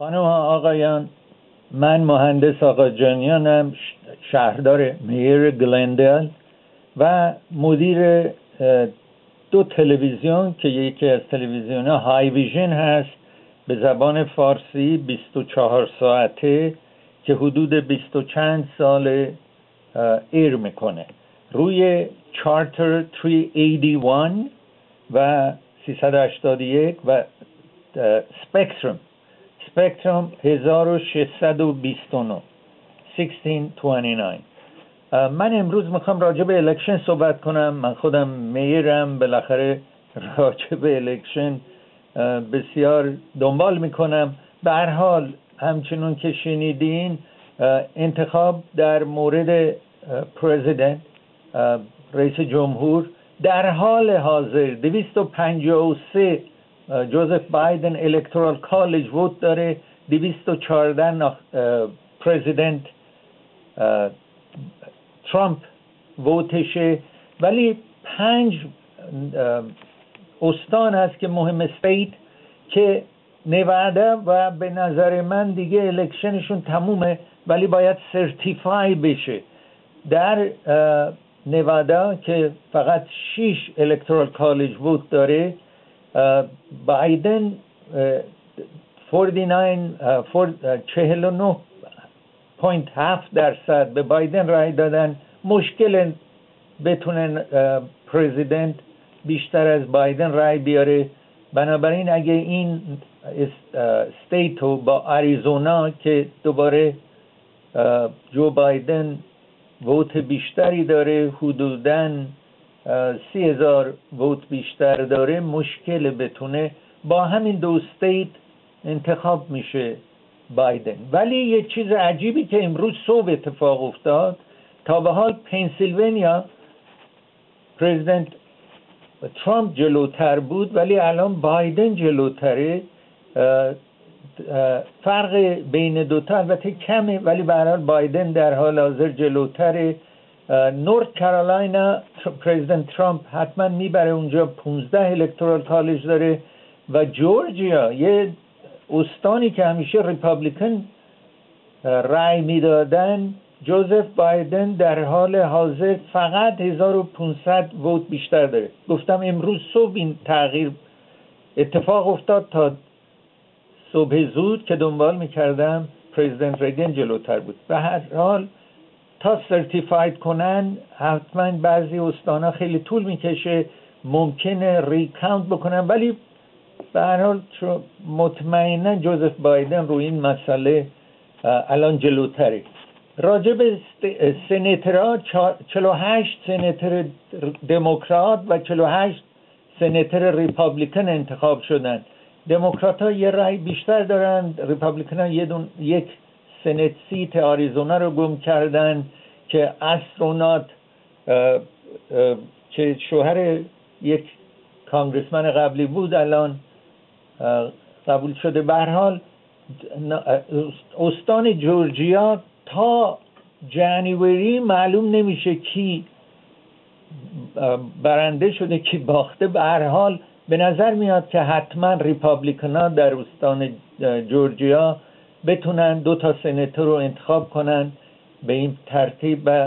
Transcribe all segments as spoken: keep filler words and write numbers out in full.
خانم ها آقایان، من مهندس آقاجانیانم، شهردار میر گلندل و مدیر دو تلویزیون که یکی از تلویزیون ها های ویژن هست به زبان فارسی بیست و چهار ساعته که حدود بیست و چند سال ایر میکنه روی چارتر سیصد و هشتاد و یک و سیصد و هشتاد و یک و سپکترم سپکترم هزار و ششصد و بیست و نه ششصد و بیست و نه. من امروز میخوام راجع به الکشن صحبت کنم. من خودم میرم، بالاخره راجع به الکشن بسیار دنبال میکنم. به هر حال همچنون که شنیدین انتخاب در مورد پرزیدنت، رئیس جمهور، در حال حاضر دویست و پنجاه و سه جوزف بایدن الکترال کالج ووت داره، دویست و چهارده پرزیدنت ترامپ ووتشه، ولی پنج استان هست که مهم، استیت که نوادا و به نظر من دیگه الکشنشون تمومه ولی باید سرتیفای بشه. در نوادا که فقط شش الکترال کالج ووت داره، بایدن چهل و نه پوینت هفت درصد به بایدن رای دادن. مشکل بتونن پرزیدنت بیشتر از بایدن رای بیاره. بنابراین اگه این استیتو با آریزونا که دوباره جو بایدن ووت بیشتری داره، حدوداً سی هزار ووت بیشتر داره، مشکل بتونه با همین دو استیت انتخاب میشه بایدن. ولی یه چیز عجیبی که امروز صبح اتفاق افتاد، تا به حال پنسیلوانیا پرزیدنت ترامپ جلوتر بود ولی الان بایدن جلوتره. فرق بین دوتا البته کمه ولی به هر حال بایدن در حال حاضر جلوتره. نورت کارولاینا پرزیدنت ترامپ حتما میبره، اونجا پانزده الکترال کالج داره، و جورجیا یه استانی که همیشه ریپابلیکن رای میدادن، جوزف بایدن در حال حاضر فقط هزار و پانصد ووت بیشتر داره. گفتم امروز صبح این تغییر اتفاق افتاد. تا صبح زود که دنبال میکردم پرزیدنت ریگن جلوتر بود. به هر حال تا سرتیفاید کنن حتما بعضی استانا خیلی طول میکشه، ممکنه ریکاونت بکنن، ولی به هر حال مطمئنا جوزف بایدن روی این مسئله الان جلوتره. راجع به سنیترها، چهل و هشت سنیتر دموکرات و چهل و هشت سنیتر ریپابلیکن انتخاب شدن. دموکرات ها یه رای بیشتر دارن، ریپابلیکن ها یه دون یک سنت سیت آریزونا رو گم کردن که استرونات که شوهر یک کانگرسمن قبلی بود الان قبول شده. به هر حال استان جورجیا تا جنوری معلوم نمیشه کی برنده شده کی باخته. به هر حال به نظر میاد که حتما ریپابلیکنا در استان جورجیا بتونن دو تا سناتور رو انتخاب کنن به این ترتیب و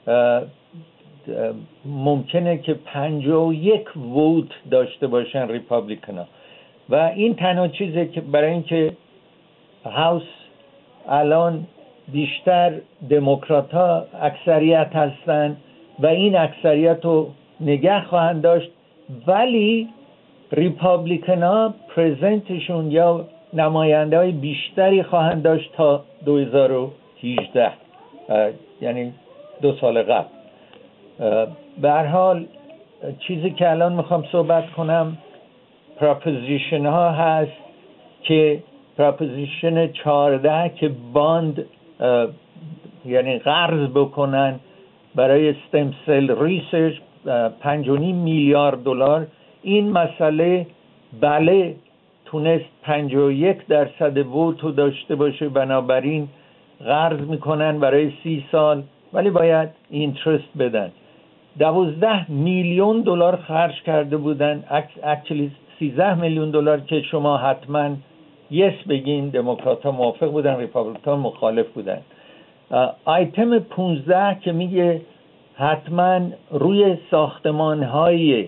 ممکنه که پنجاه و یک ووت داشته باشن ریپابلیکنا. و این تنها چیزه که برای اینکه هاوس الان بیشتر دموکرات ها اکثریت هستن و این اکثریت رو نگه خواهند داشت، ولی ریپابلیکن ها پرزنتشون یا نماینده های بیشتری خواهند داشت تا دو هزار و هجده، یعنی دو سال قبل. به هر حال چیزی که الان میخوام صحبت کنم پراپوزیشن ها هست که پراپوزیشن چهارده که باند یعنی قرض بکنن برای استم سل ریسرچ پنج و نیم میلیارد دلار. این مسئله بله تونست پنجاه و یک درصد ووت رو داشته باشه، بنابراین قرض میکنن برای سی سال ولی باید اینترست بدن. دوازده میلیون دلار خرج کرده بودن، اکچولی سیزده میلیون دلار که شما حتما یس بگین، دموکرات ها موافق بودن، ریپابلیکان مخالف بودن. آیتم پونزده که میگه حتما روی ساختمان های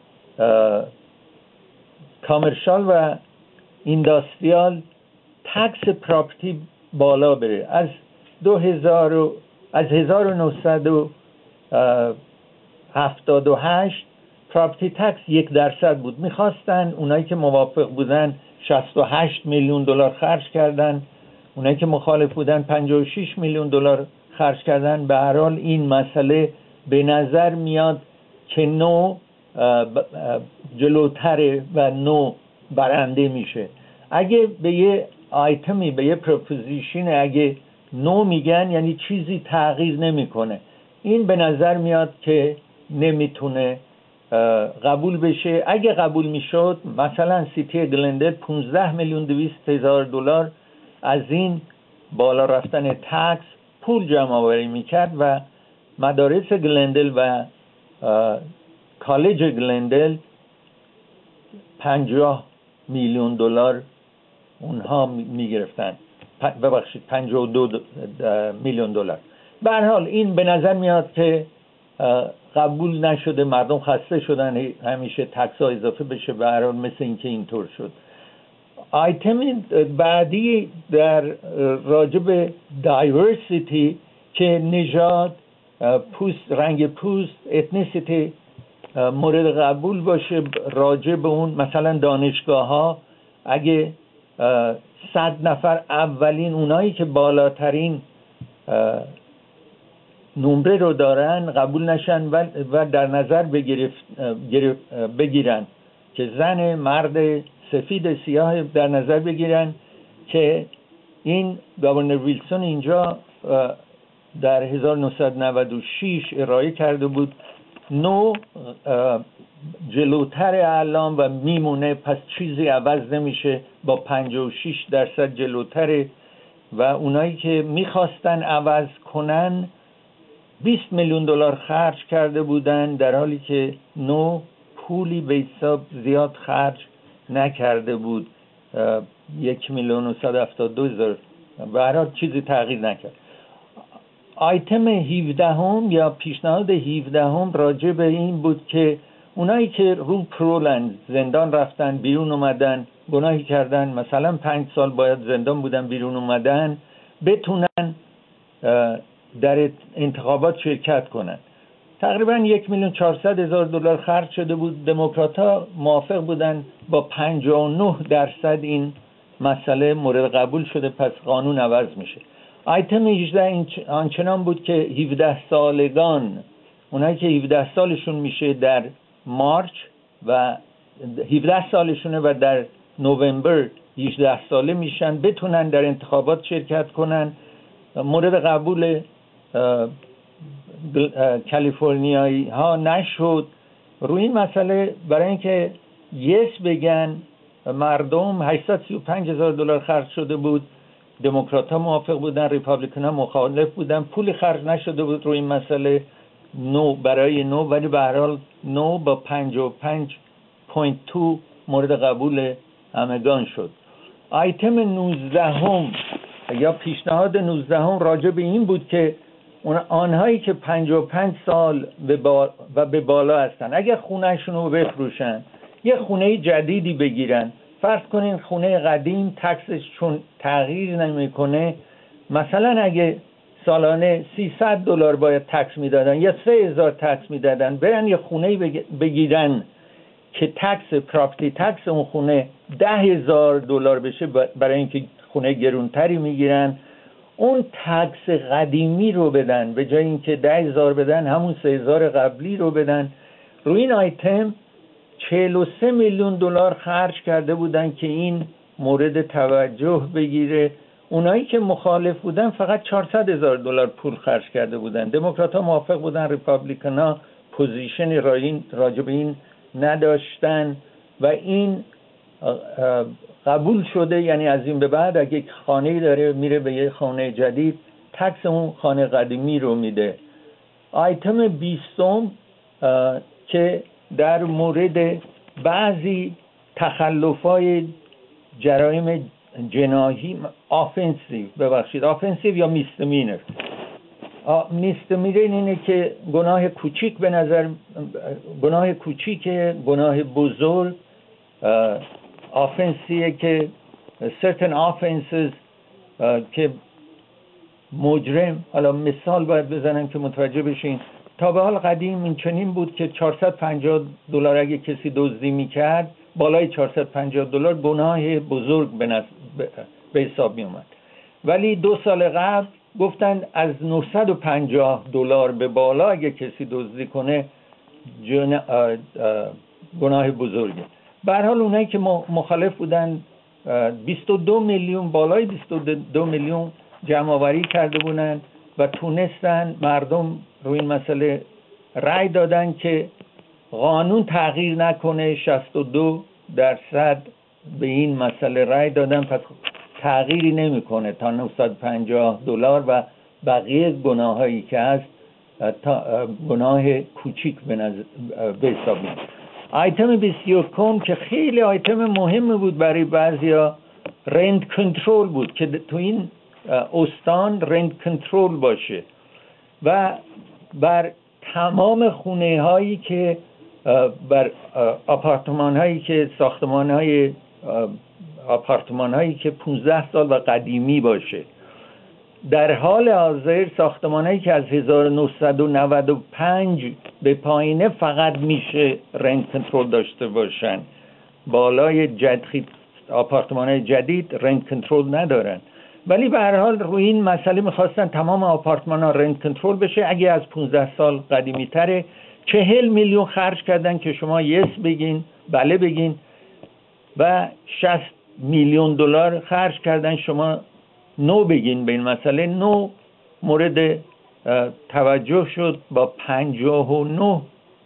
کامرشال و اینداستریال تکس پراپرتی بالا بره. از دو هزار از هزار و نهصد و هفتاد و هشت پراپرتی تکس یک درصد بود. میخواستن، اونایی که موافق بودن شصت و هشت میلیون دلار خرج کردن، اونایی که مخالف بودن پنجاه و شش میلیون دلار خرج کردن. به هر حال این مسئله به نظر میاد که نو جلوتره و نو برنده میشه. اگه به یه آیتمی، به یه پروپوزیشن اگه نو میگن یعنی چیزی تغییر نمیکنه. این به نظر میاد که نمیتونه قبول بشه. اگه قبول میشد مثلا سیتی گلندل پانزده میلیون دویست هزار دلار از این بالا رفتن تکس پول جمع آوری میکرد و مدارس گلندل و کالج گلندل پنجاه میلیون دلار اونها میگرفتن، ببخشید پنجاه و دو میلیون دلار. به هر حال این به نظر میاد که قبول نشده، مردم خسته شدن همیشه تکس ها اضافه بشه. به هر حال مثل اینکه اینطور شد. آیتم بعدی در راجب دایورسیتی که نژاد، پوست، رنگ پوست، اتنیسیتی مورد قبول باشه. راجب اون مثلا دانشگاه ها اگه صد نفر اولین اونایی که بالاترین نمره رو دارن قبول نشن و در نظر بگیرن که زن، مرد، سفید، سیاه در نظر بگیرن که این گاورنر ویلسون اینجا در هزار و نهصد و نود و شش ارائه کرده بود. نو جلوتر الان و میمونه، پس چیزی عوض نمیشه، با پنجاه و شش درصد جلوتره و اونایی که میخواستن عوض کنن بیست میلیون دلار خرج کرده بودن، در حالی که نو پولی به حساب زیاد خرج نکرده بود، یک میلیون و صد و هفتاد و دو هزار. به هر حال چیزی تغییر نکرد. آیتم هفده هم یا پیشنهاد هفده هم راجع به این بود که اونایی که رو پرولند زندان رفتن، بیرون اومدن، گناهی کردن، مثلا پنج سال باید زندان بودن، بیرون اومدن، بتونن در انتخابات شرکت کنن. تقریبا یک میلیون چهارصد هزار دلار خرج شده بود. دموکرات‌ها موافق بودن، با پنجاه و نه درصد این مسئله مورد قبول شده، پس قانون عوض میشه. آیتم هجده آنچنان بود که هفده سالگان، اونایی که هفده سالشون میشه در مارچ و هفده سالشونه و در نوامبر هجده ساله میشن، بتونن در انتخابات شرکت کنن. مورد قبول کالیفرنیایی ها نشد. روی این مسئله برای اینکه یس بگن مردم هشتصد و سی و پنج هزار دلار خرج شده بود. دموکرات ها موافق بودن، ریپابلیکن ها مخالف بودن. پولی خرج نشده بود روی این مسئله نو برای نو، ولی به هر حال نو با پنجاه و پنج ممیز دو مورد قبول همگان شد. آیتم نوزده هم یا پیشنهاد نوزده هم راجع به این بود که آنهایی که پنجاه و پنج سال و به بالا هستن اگه خونهشون رو بفروشن، یه خونه جدیدی بگیرن. فرض کنین خونه قدیم تکسش چون تغییر نمیکنه، مثلا اگه سالانه سیصد دلار باید تکس میدادن یا سه هزار تکس میدادن، برن یه خونه بگیرن که تکس پراپرتی تکس اون خونه ده هزار دلار بشه، برای اینکه خونه گرونتری میگیرن، اون تکس قدیمی رو بدن، به جای اینکه ده هزار بدن همون سه هزار قبلی رو بدن. روی این آیتم چهل و سه میلیون دلار خرج کرده بودن که این مورد توجه بگیره. اونایی که مخالف بودن فقط چهارصد هزار دلار پول خرج کرده بودن. دموکرات ها موافق بودن، ریپابلیکن ها پوزیشنی راجع به این نداشتن و این قبول شده. یعنی از این به بعد اگه خانه‌ای داره میره به یه خانه جدید، تکس اون خانه قدیمی رو میده. آیتم بیستم که در مورد بعضی تخلف‌های جرایم جناحی آفنسیو ببخشید آفنسیو یا میستمینر. میستمینر اینه که گناه کوچیک به نظر گناه کوچیکه، گناه بزرگ آفنسیه که certain offenses که مجرم، حالا مثال باید بزنم که متوجه بشین. تا به حال قدیم این چنین بود که چهارصد و پنجاه دلار اگه کسی دزدی میکرد، بالای چهارصد و پنجاه دلار گناه بزرگ به, نس... به حساب می اومد. ولی دو سال قبل گفتن از نهصد و پنجاه دلار به بالا اگه کسی دزدی کنه جن... آ... آ... گناه بزرگه. به هر حال اونایی که مخالف بودن بیست و دو میلیون، بالای بیست و دو میلیون جمع آوری کرده بودن و تونستن مردم روی این مسئله رأی دادن که قانون تغییر نکنه. شصت و دو درصد به این مسئله رأی دادن، پس تغییری نمیکنه تا نهصد و پنجاه دلار و بقیه گناهایی که هست تا گناه کوچیک به حساب میاد. آیتم بیست و یک که خیلی آیتم مهم بود برای بعضیا، رنت کنترل بود که تو این استان رنت کنترل باشه و بر تمام خونه هایی که بر آپارتمان هایی که ساختمان های آپارتمان هایی که پانزده سال و قدیمی باشه. در حال حاضر ساختمان هایی که از هزار و نهصد و نود و پنج به پایینه فقط میشه رنت کنترل داشته باشن. بالای جدید آپارتمان های جدید رنت کنترل ندارن. ولی به هر حال روی این مسئله میخواستن تمام آپارتمان ها رنت کنترل بشه. اگه از پانزده سال قدیمی تره چهل میلیون خرج کردن که شما یس بگین، بله بگین، و شصت میلیون دلار خرج کردن شما نو بگین. به این مسئله نو مورد توجه شد با پنجاه و نه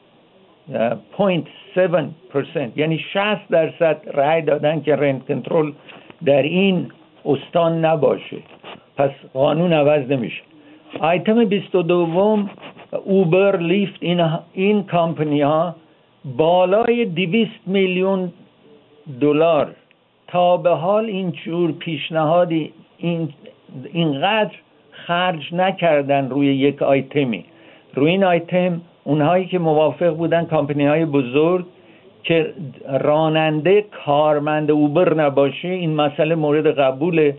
ممیز هفت درصد، یعنی شصت درصد رأی دادن که رنت کنترل در این استان نباشه. پس قانون عوض نمیشه. آیتم بیست و دو اوبر، لیفت، این این کامپنی ها بالای دویست میلیون دلار تا به حال این جور پیشنهادی این اینقدر خرج نکردن روی یک آیتمی. روی این آیتم اونهایی که موافق بودن، کامپنی های بزرگ، که راننده کارمند اوبر نباشه، این مسئله مورد قبول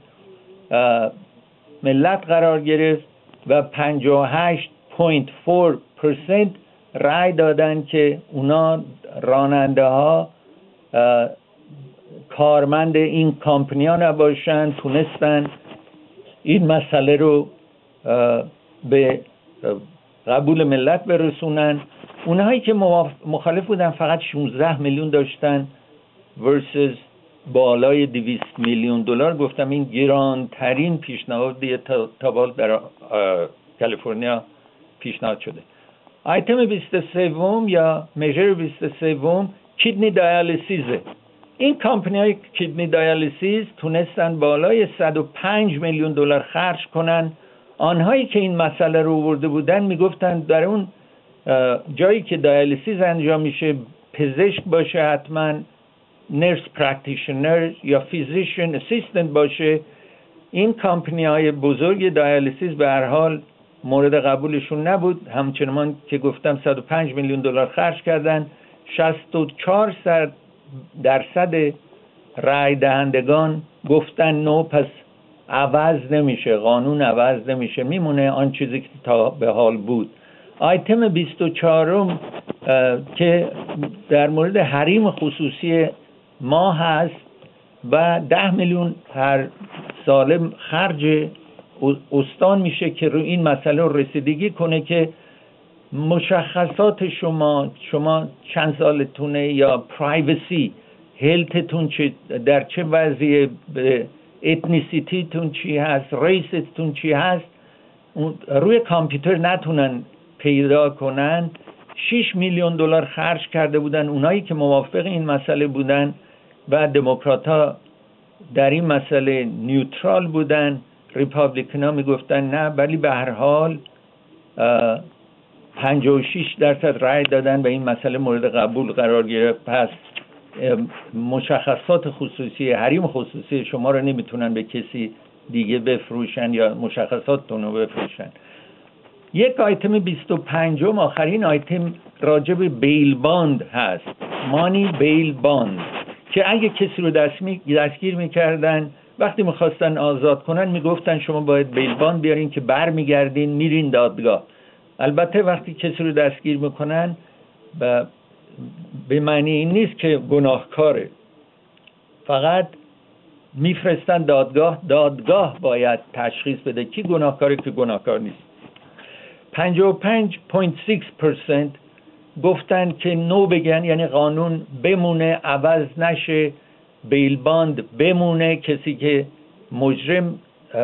ملت قرار گرفت و پنجاه و هشت ممیز چهار درصد رأی دادن که اونا راننده ها کارمند این کامپنی ها نباشن. تونستن این مسئله رو به قبول ملت برسونن. اونهایی که مخالف بودن فقط شانزده میلیون داشتن ورسز بالای دویست میلیون دلار. گفتم این گرانترین پیشنهادی تا تا در کالیفرنیا پیشنهاد شده. آیتم بیست و سه یا میجر بیست و سه کیدنی دیالیسیزه. این کمپانی های کیدنی دیالیسیز تونستن بالای صد و پنج میلیون دلار خرج کنن. آنهایی که این مسئله رو آورده بودن میگفتن در اون جایی که دیالیسیز انجام میشه پزشک باشه، حتما نرس پرکتیشنر یا فیزیشن اسیستنت باشه. این کمپانی های بزرگ دیالیسیز به هر حال مورد قبولشون نبود. همچنان که گفتم صد و پنج میلیون دلار خرج کردن. شصت و چهار درصد رای دهندگان گفتن نو، پس عوض نمیشه، قانون عوض نمیشه، میمونه آن چیزی که تا به حال بود. آیتم بیست و چهار که در مورد حریم خصوصی ما هست و ده میلیون هر ساله خرج استان میشه که روی این مسئله رو رسیدگی کنه که مشخصات شما شما چند سالتونه یا پرایوسی، هلتتون چه، در چه وضعیه، اتنیسیتیتون چی هست، ریستون چی هست، روی کامپیوتر نتونن پیدا کنن. شش میلیون دلار خرج کرده بودن اونایی که موافق این مسئله بودن و دموکرات ها در این مسئله نیوترال بودن. ریپابلیکن ها میگفتن نه، ولی به هر حال پنجاه و شش درصد رای دادن و این مسئله مورد قبول قرار گرفت. پس مشخصات خصوصی حریم خصوصی شما رو نمیتونن به کسی دیگه بفروشن یا مشخصاتتون رو بفروشن. یک آیتم بیست و پنجم آخرین آیتم راجع به بیل باند هست، مانی بیل باند، که اگه کسی رو دست می... دستگیر میکردن وقتی میخواستن آزاد کنن میگفتن شما باید بیل باند بیارین که بر میگردین میرین دادگاه. البته وقتی کسی رو دستگیر میکنن ب... به معنی این نیست که گناهکاره، فقط میفرستن دادگاه، دادگاه باید تشخیص بده کی گناهکاره کی گناهکار نیست. پنجاه و پنج ممیز شش درصد گفتن که نو بگن، یعنی قانون بمونه، عوض نشه، بیل باند بمونه، کسی که مجرم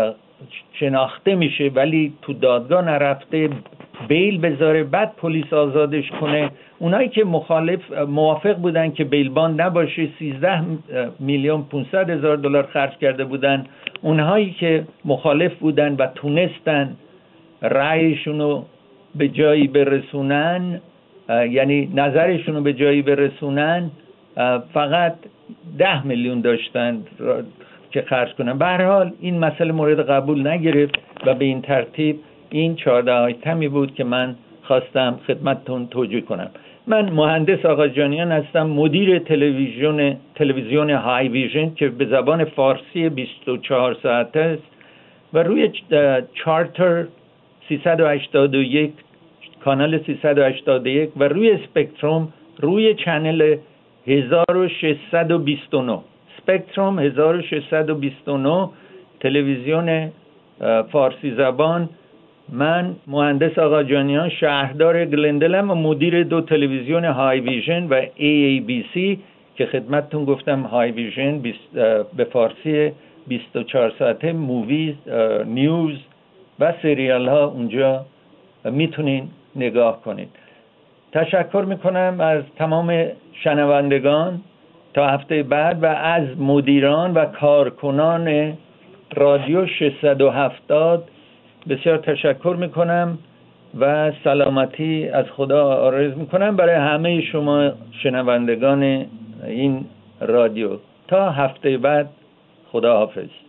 شناخته میشه ولی تو دادگاه نرفته بیل بذاره بعد پلیس آزادش کنه. اونایی که مخالف موافق بودن که بیل باند نباشه سیزده میلیون پانصد هزار دلار خرج کرده بودن. اونهایی که مخالف بودن و تونستن رأیشونو به جایی برسونن، یعنی نظرشونو به جایی برسونن، فقط ده میلیون داشتن که خرج کنن. به هر حال این مسئله مورد قبول نگرفت و به این ترتیب این چهارده آیتمی بود که من خواستم خدمتتون توجیه کنم. من مهندس آقاجانیان هستم، مدیر تلویزیون تلویزیون های ویژن که به زبان فارسی بیست و چهار ساعته است و روی چارتر سیصد و هشتاد و یک، کانال سیصد و هشتاد و یک و روی اسپکتروم روی چنل هزار و ششصد و بیست و نه، اسپکتروم هزار و ششصد و بیست و نه، تلویزیون فارسی زبان. من مهندس آقاجانیان شهردار گلندلم و مدیر دو تلویزیون های ویژن و ای ای بی سی که خدمتتون گفتم های ویژن به فارسی بیست و چهار ساعته، موویز، نیوز و سریال ها اونجا میتونین نگاه کنید. تشکر میکنم از تمام شنوندگان تا هفته بعد و از مدیران و کارکنان رادیو ششصد و هفتاد بسیار تشکر میکنم و سلامتی از خدا آرزو میکنم برای همه شما شنوندگان این رادیو. تا هفته بعد، خدا حافظ.